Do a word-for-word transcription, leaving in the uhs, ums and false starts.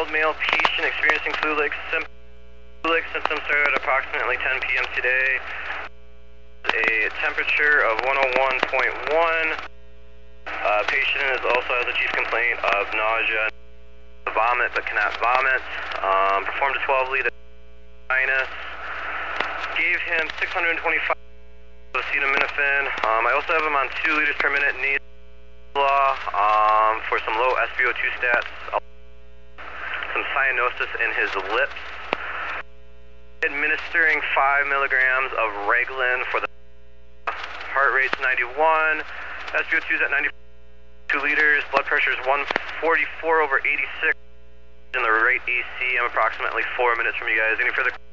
year-old male patient experiencing flu-like symptoms. Flu-like symptoms started at approximately ten P M today. A temperature of one oh one point one. Uh, patient is also has a chief complaint of nausea, vomit, but cannot vomit. Um, performed a twelve lead sinus. Gave him six hundred twenty-five acetaminophen. Um, I also have him on two liters per minute nasal um, for some low S p O two stats. Some cyanosis in his lips. Administering five milligrams of Reglan for the heart rate's ninety-one. S p O two is at ninety-two liters. Blood pressure is one forty-four over eighty-six. In the right A C, I'm approximately four minutes from you guys. Any further